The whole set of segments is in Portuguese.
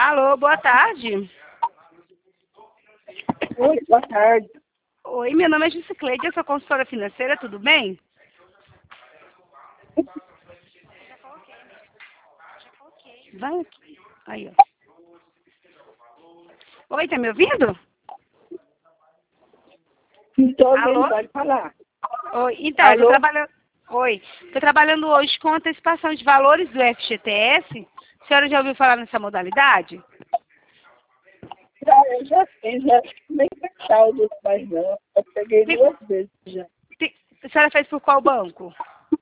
Alô, boa tarde. Oi, boa tarde. Oi, meu nome é Jusicleide, eu sou consultora financeira, tudo bem? Vai aqui. Aí, ó. Oi, tá me ouvindo? Então, Alô? alguém pode falar. Oi, então, eu tô Alô? trabalhando. Oi, tô trabalhando hoje com antecipação de valores do FGTS. A senhora já ouviu falar nessa modalidade? Eu já fiz, já nem saldo, mas não. Eu peguei Tem- 2 vezes já. A senhora fez por qual banco?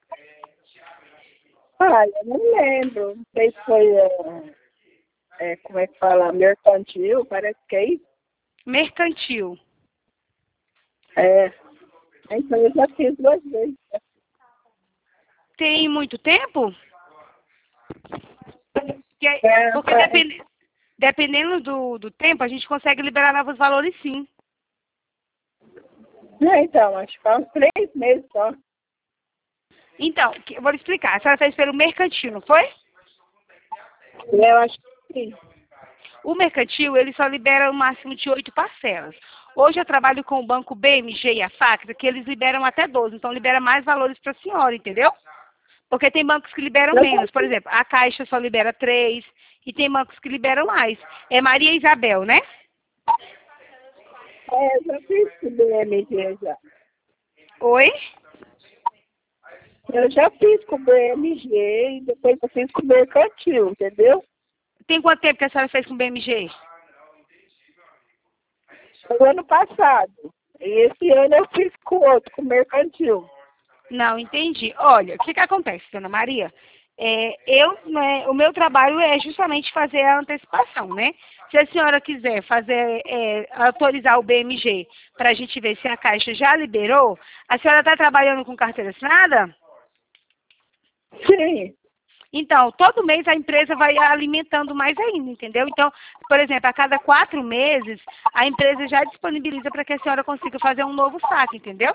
Ah, eu não lembro. Não sei se foi, como é que fala, mercantil, parece que é isso. Mercantil. É. Então, eu já fiz 2 vezes. Tem muito tempo? Porque É, dependendo do tempo, a gente consegue liberar novos valores sim. então, acho que faz uns 3 meses só. Então, eu vou lhe explicar. A senhora fez pelo mercantil, não foi? Eu acho que sim. O mercantil, ele só libera o máximo de 8 parcelas. Hoje eu trabalho com o banco BMG e a Facra, que eles liberam até 12, então libera mais valores para a senhora, entendeu? Porque tem bancos que liberam Eu já menos. Por exemplo, a Caixa só libera 3 e tem bancos que liberam mais. É Maria Isabel, né? eu já fiz com o BMG já. Oi? Eu já fiz com o BMG e depois eu fiz com o mercantil, entendeu? Tem quanto tempo que a senhora fez com o BMG? O ano passado. E esse ano eu fiz com outro, com o mercantil. Não, entendi. Olha, o que que acontece, dona Maria? O meu trabalho é justamente fazer a antecipação, né? Se a senhora quiser fazer, autorizar o BMG para a gente ver se a Caixa já liberou, a senhora está trabalhando com carteira assinada? Sim. Então, todo mês a empresa vai alimentando mais ainda, entendeu? Então, por exemplo, a cada 4 meses, a empresa já disponibiliza para que a senhora consiga fazer um novo saque, entendeu?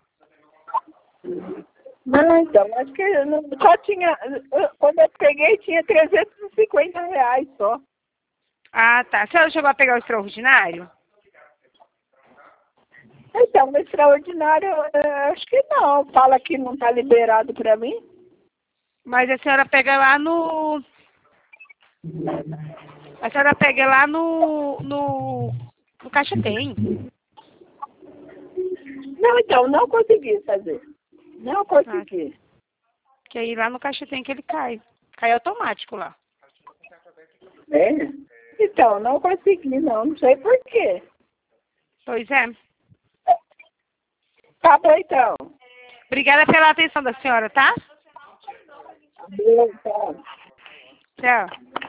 Não, então, acho que eu não, só tinha. Quando eu peguei, tinha R$ 350 só. Ah, tá. A senhora chegou a pegar o extraordinário? Então, o extraordinário, acho que não. Fala que não está liberado para mim. Mas a senhora pega lá no. A senhora pega lá no Caixa Tem. Não, então, não consegui fazer. Não Ah, consegui. que aí lá no Caixa Tem que ele cai. Cai automático lá. É? Então, não consegui, não. Não sei por quê. Pois é. Tá bom, então. Obrigada pela atenção da senhora, tá? Beleza. Tchau.